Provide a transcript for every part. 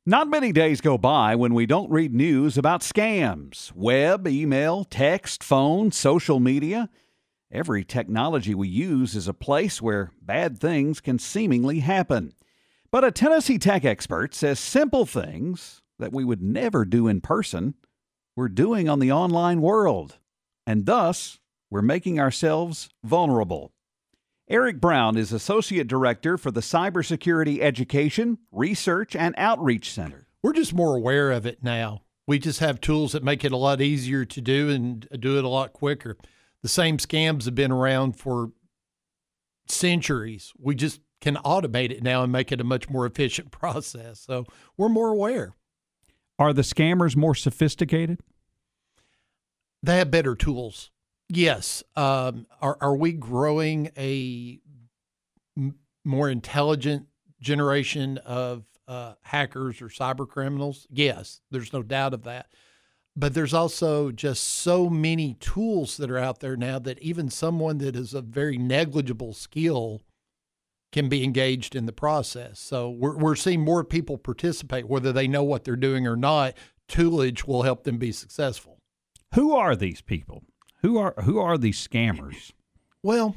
Not many days go by when we don't read news about scams. Web, email, text, phone, social media. Every technology we use is a place where bad things can seemingly happen. But a Tennessee tech expert says simple things that we would never do in person, we're doing on the online world. And thus, we're making ourselves vulnerable. Eric Brown is Associate Director for the Cybersecurity Education, Research, and Outreach Center. We're just more aware of it now. We just have tools that make it a lot easier to do and do it a lot quicker. The same scams have been around for centuries. We just can automate it now and make it a much more efficient process. So we're more aware. Are the scammers more sophisticated? They have better tools. Yes. Are we growing a more intelligent generation of hackers or cyber criminals? Yes, there's no doubt of that. But there's also just so many tools that are out there now that even someone that is a very negligible skill can be engaged in the process. So we're seeing more people participate, whether they know what they're doing or not. Toolage will help them be successful. Who are these people? Who are these scammers? Well,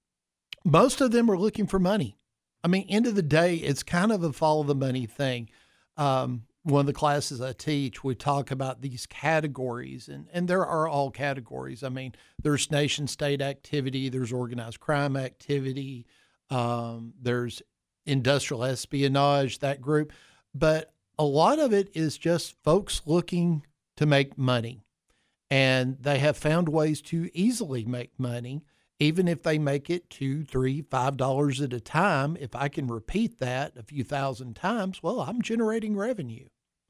most of them are looking for money. I mean, end of the day, it's kind of a follow the money thing. One of the classes I teach, we talk about these categories, and there are all categories. I mean, there's nation state activity, there's organized crime activity, there's industrial espionage, that group. But a lot of it is just folks looking to make money. And they have found ways to easily make money, even if they make it $2, $3, $5 at a time. If I can repeat that a few thousand times, well, I'm generating revenue.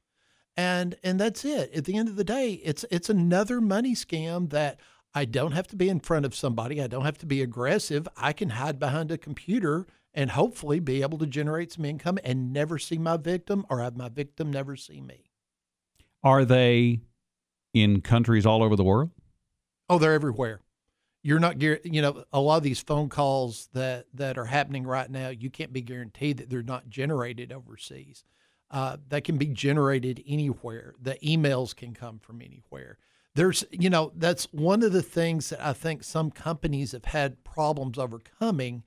And that's it. At the end of the day, it's another money scam that I don't have to be in front of somebody. I don't have to be aggressive. I can hide behind a computer and hopefully be able to generate some income and never see my victim, or have my victim never see me. Are they in countries all over the world? Oh, they're everywhere. You're not, a lot of these phone calls that are happening right now, you can't be guaranteed that they're not generated overseas. That can be generated anywhere. The emails can come from anywhere. There's, that's one of the things that I think some companies have had problems overcoming.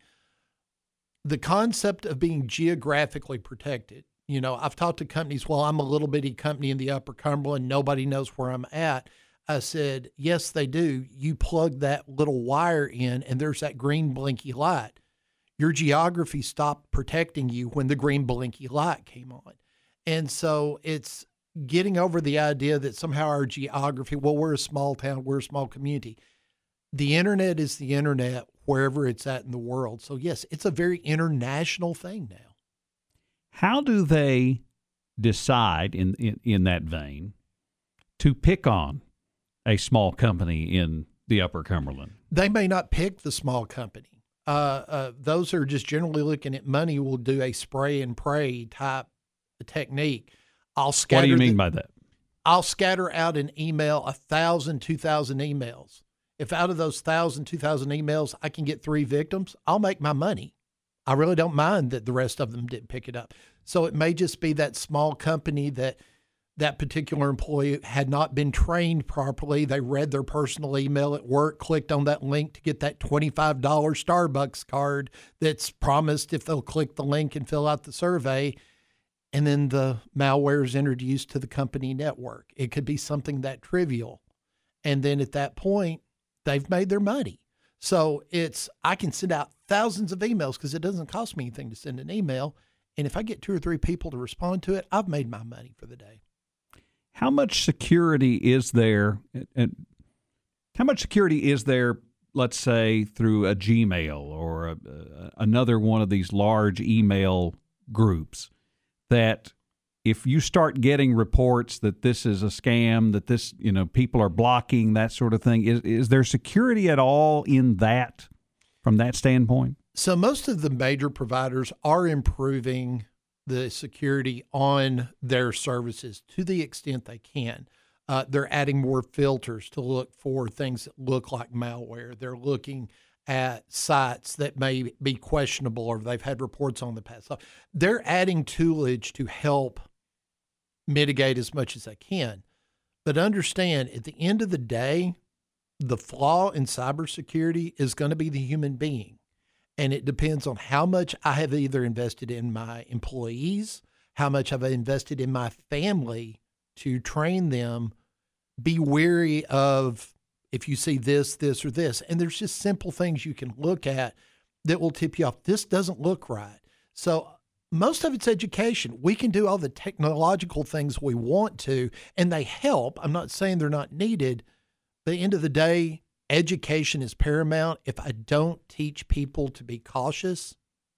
The concept of being geographically protected. I've talked to companies, well, I'm a little bitty company in the Upper Cumberland. Nobody knows where I'm at. I said, yes, they do. You plug that little wire in and there's that green blinky light. Your geography stopped protecting you when the green blinky light came on. And so it's getting over the idea that somehow our geography, well, we're a small town, we're a small community. The internet is the internet wherever it's at in the world. So yes, it's a very international thing now. How do they decide in that vein to pick on a small company in the Upper Cumberland? They may not pick the small company. Those who are just generally looking at money will do a spray and pray type technique. What do you mean by that? I'll scatter out an email, 1,000, 2,000 emails. If out of those 1,000, 2,000 emails, I can get 3 victims, I'll make my money. I really don't mind that the rest of them didn't pick it up. So it may just be that small company that particular employee had not been trained properly. They read their personal email at work, clicked on that link to get that $25 Starbucks card that's promised if they'll click the link and fill out the survey. And then the malware is introduced to the company network. It could be something that trivial. And then at that point, they've made their money. So I can send out thousands of emails because it doesn't cost me anything to send an email. And if I get 2 or 3 people to respond to it, I've made my money for the day. How much security is there? And how much security is there, let's say, through a Gmail or another one of these large email groups, that if you start getting reports that this is a scam, that this, people are blocking, that sort of thing, is there security at all in that, from that standpoint? So most of the major providers are improving the security on their services to the extent they can. They're adding more filters to look for things that look like malware. They're looking at sites that may be questionable or they've had reports on the past. So they're adding toolage to help mitigate as much as I can. But understand, at the end of the day, the flaw in cybersecurity is going to be the human being. And it depends on how much I have either invested in my employees, how much I've invested in my family to train them. Be wary of if you see this, this, or this. And there's just simple things you can look at that will tip you off. This doesn't look right. So most of it's education. We can do all the technological things we want to, and they help. I'm not saying they're not needed. At the end of the day, education is paramount. If I don't teach people to be cautious,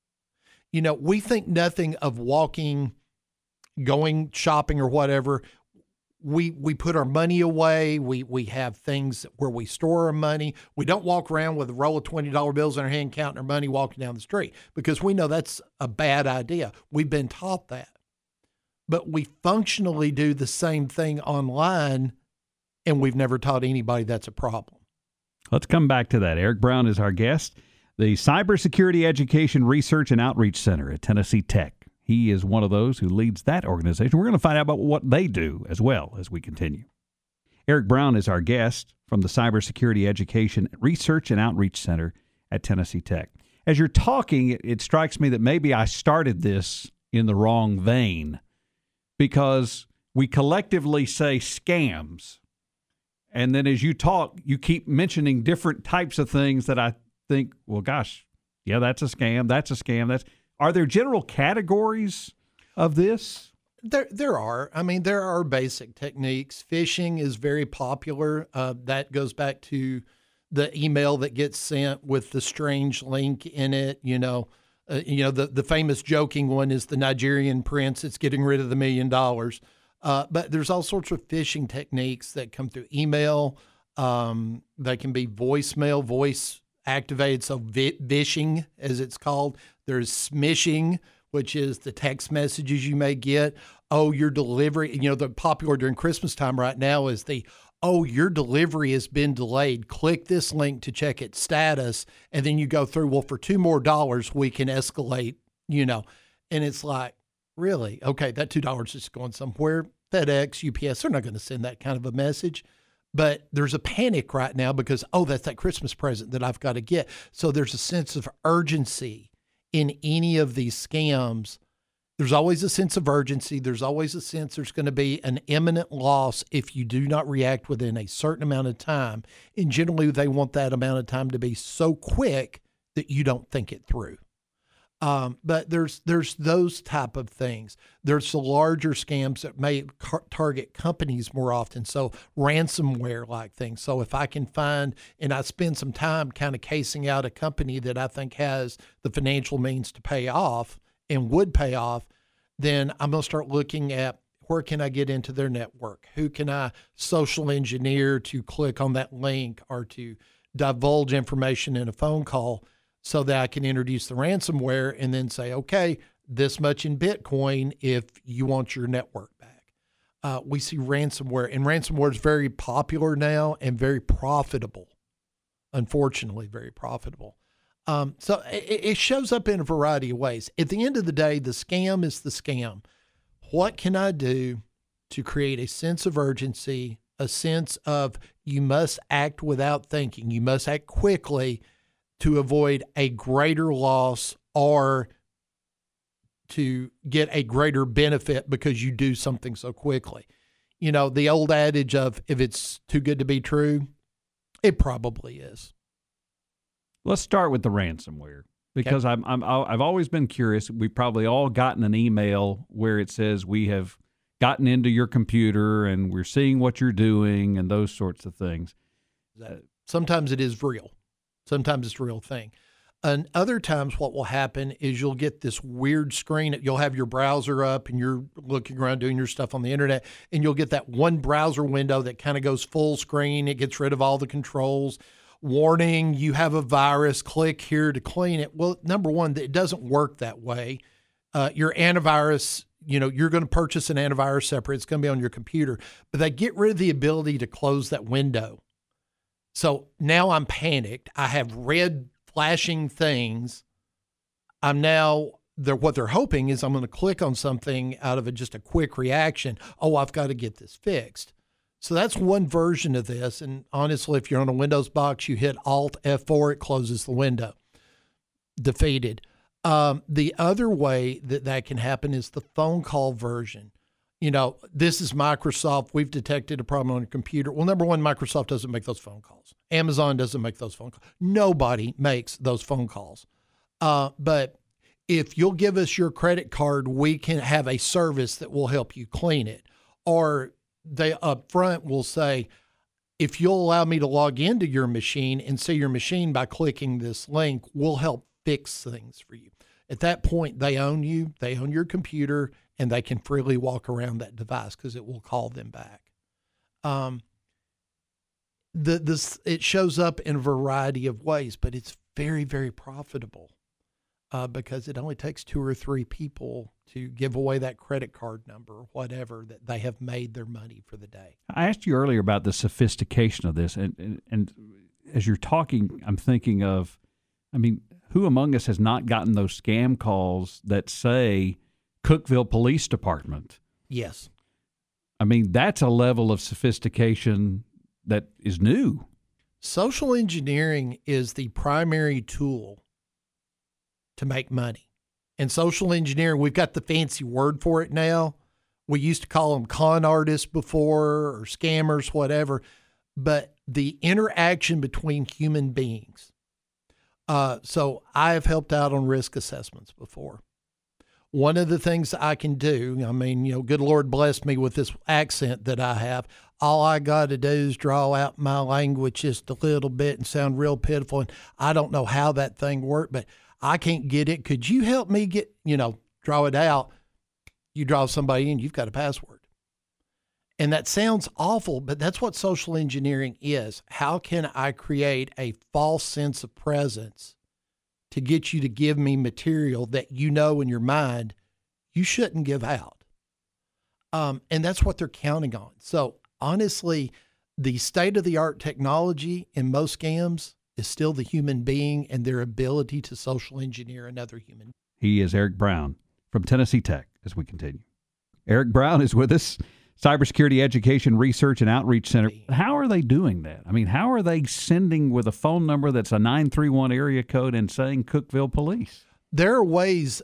we think nothing of walking, going shopping or whatever. We put our money away. We have things where we store our money. We don't walk around with a roll of $20 bills in our hand, counting our money, walking down the street, because we know that's a bad idea. We've been taught that. But we functionally do the same thing online, and we've never taught anybody that's a problem. Let's come back to that. Eric Brown is our guest, the Cybersecurity Education Research and Outreach Center at Tennessee Tech. He is one of those who leads that organization. We're going to find out about what they do as well as we continue. Eric Brown is our guest from the Cybersecurity Education Research and Outreach Center at Tennessee Tech. As you're talking, it strikes me that maybe I started this in the wrong vein, because we collectively say scams. And then as you talk, you keep mentioning different types of things that I think, well, gosh, yeah, that's a scam. That's a scam. Are there general categories of this? There are. I mean, there are basic techniques. Phishing is very popular. That goes back to the email that gets sent with the strange link in it. The famous joking one is the Nigerian prince that's getting rid of the $1 million. But there's all sorts of phishing techniques that come through email. They can be voicemail, voice activated, so vishing, as it's called. There's smishing, which is the text messages you may get. Oh, your delivery, the popular during Christmas time right now is your delivery has been delayed. Click this link to check its status. And then you go through, well, for $2 more, we can escalate, and it's like, really? Okay, that $2 is going somewhere. FedEx, UPS, they're not going to send that kind of a message. But there's a panic right now because, that's that Christmas present that I've got to get. So there's a sense of urgency in any of these scams. There's always a sense of urgency. There's always a sense there's going to be an imminent loss if you do not react within a certain amount of time. And generally, they want that amount of time to be so quick that you don't think it through. But there's those type of things. There's the larger scams that may target companies more often. So ransomware like things. So if I can find, and I spend some time kind of casing out a company that I think has the financial means to pay off and would pay off, then I'm going to start looking at where can I get into their network? Who can I social engineer to click on that link or to divulge information in a phone call, so that I can introduce the ransomware and then say, okay, this much in Bitcoin if you want your network back. We see ransomware, and ransomware is very popular now and very profitable. Unfortunately, very profitable. So it shows up in a variety of ways. At the end of the day, the scam is the scam. What can I do to create a sense of urgency, a sense of you must act without thinking, you must act quickly to avoid a greater loss or to get a greater benefit because you do something so quickly. The old adage of if it's too good to be true, it probably is. Let's start with the ransomware, because okay. I've always been curious. We've probably all gotten an email where it says we have gotten into your computer and we're seeing what you're doing and those sorts of things. Sometimes it is real. Sometimes it's a real thing. And other times what will happen is you'll get this weird screen. You'll have your browser up and you're looking around doing your stuff on the internet, and you'll get that one browser window that kind of goes full screen. It gets rid of all the controls. Warning, you have a virus. Click here to clean it. Well, number one, it doesn't work that way. Your antivirus, you're going to purchase an antivirus separate. It's going to be on your computer. But they get rid of the ability to close that window. So now I'm panicked. I have red flashing things. I'm now what they're hoping is I'm going to click on something out of just a quick reaction. Oh, I've got to get this fixed. So that's one version of this. And honestly, if you're on a Windows box, you hit Alt F4, it closes the window. Defeated. The other way that can happen is the phone call version. This is Microsoft. We've detected a problem on your computer. Well, number one, Microsoft doesn't make those phone calls. Amazon doesn't make those phone calls. Nobody makes those phone calls. But if you'll give us your credit card, we can have a service that will help you clean it. Or they up front will say, if you'll allow me to log into your machine and see your machine by clicking this link, we'll help fix things for you. At that point, they own you, they own your computer, and they can freely walk around that device because it will call them back. It shows up in a variety of ways, but it's very, very profitable because it only takes 2 or 3 people to give away that credit card number or whatever that they have made their money for the day. I asked you earlier about the sophistication of this, and as you're talking, I'm thinking of, who among us has not gotten those scam calls that say Cookeville Police Department? Yes. That's a level of sophistication that is new. Social engineering is the primary tool to make money. And social engineering, we've got the fancy word for it now. We used to call them con artists before, or scammers, whatever. But the interaction between human beings. So I have helped out on risk assessments before. One of the things I can do, good Lord bless me with this accent that I have. All I got to do is draw out my language just a little bit and sound real pitiful. And I don't know how that thing worked, but I can't get it. Could you help me draw it out? You draw somebody in, you've got a password. And that sounds awful, but that's what social engineering is. How can I create a false sense of presence to get you to give me material that in your mind you shouldn't give out? And that's what they're counting on. So honestly, the state-of-the-art technology in most scams is still the human being and their ability to social engineer another human. He is Eric Brown from Tennessee Tech as we continue. Eric Brown is with us. Cybersecurity Education Research and Outreach Center. How are they doing that? How are they sending with a phone number that's a 931 area code and saying Cookeville Police? There are ways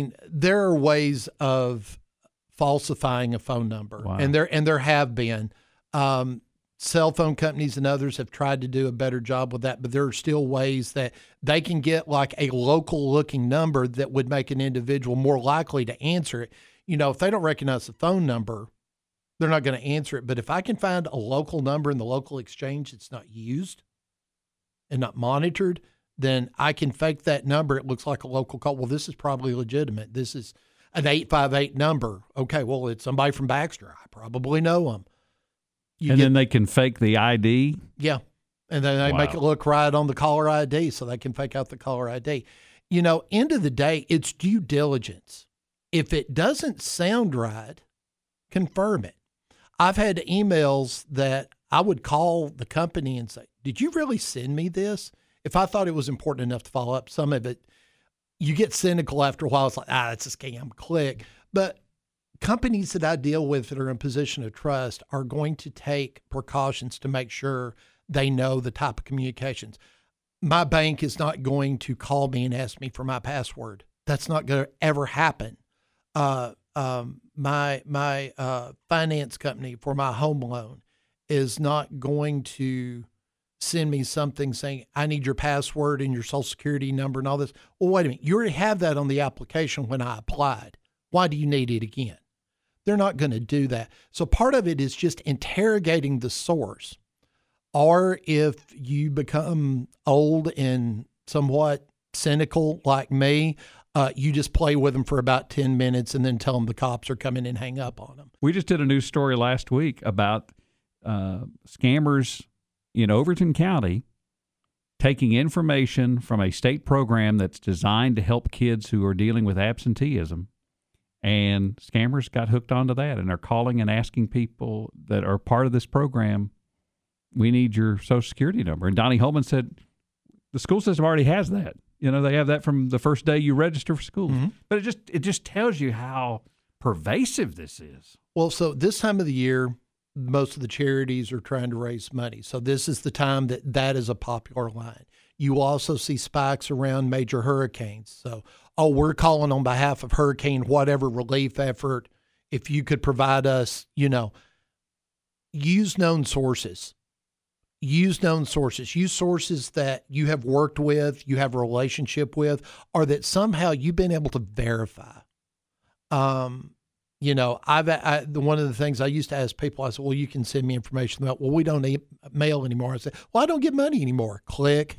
of falsifying a phone number. Wow. And there have been. Cell phone companies and others have tried to do a better job with that, but there are still ways that they can get like a local looking number that would make an individual more likely to answer it. If they don't recognize the phone number, they're not going to answer it. But if I can find a local number in the local exchange that's not used and not monitored, then I can fake that number. It looks like a local call. Well, this is probably legitimate. This is an 858 number. Okay, well, it's somebody from Baxter. I probably know them. Then they can fake the ID? Yeah. And then they make it look right on the caller ID so they can fake out the caller ID. End of the day, it's due diligence. If it doesn't sound right, confirm it. I've had emails that I would call the company and say, did you really send me this? If I thought it was important enough to follow up, some of it, you get cynical after a while. It's like, it's a scam, click. But companies that I deal with that are in a position of trust are going to take precautions to make sure they know the type of communications. My bank is not going to call me and ask me for my password. That's not going to ever happen. My finance company for my home loan is not going to send me something saying, I need your password and your social security number and all this. Well, wait a minute. You already have that on the application when I applied. Why do you need it again? They're not going to do that. So part of it is just interrogating the source. Or if you become old and somewhat cynical like me, you just play with them for about 10 minutes and then tell them the cops are coming and hang up on them. We just did a news story last week about scammers in Overton County taking information from a state program that's designed to help kids who are dealing with absenteeism. And scammers got hooked onto that, and they're calling and asking people that are part of this program, we need your Social Security number. And Donnie Holman said the school system already has that. They have that from the first day you register for school. Mm-hmm. But it just tells you how pervasive this is. Well, so this time of the year, most of the charities are trying to raise money. So this is the time that is a popular line. You will also see spikes around major hurricanes. So, we're calling on behalf of hurricane whatever relief effort. If you could provide us, use known sources. Use known sources. Use sources that you have worked with, you have a relationship with, or that somehow you've been able to verify. One of the things I used to ask people, I said, well, you can send me information about, well, we don't need mail anymore. I said, well, I don't get money anymore. Click.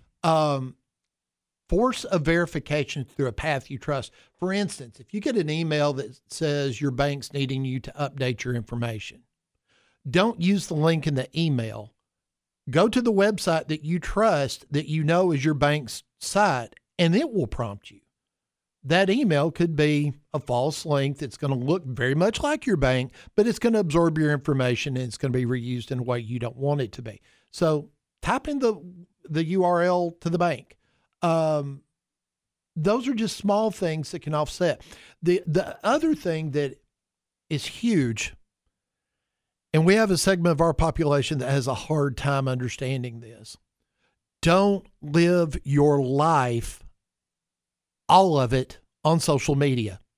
Force a verification through a path you trust. For instance, if you get an email that says your bank's needing you to update your information, don't use the link in the email. Go to the website that you trust, that you know is your bank's site, and it will prompt you. That email could be a false link that's going to look very much like your bank, but it's going to absorb your information and it's going to be reused in a way you don't want it to be. So type in the URL to the bank. Those are just small things that can offset. The other thing that is huge, and we have a segment of our population that has a hard time understanding this. Don't live your life, all of it, on social media.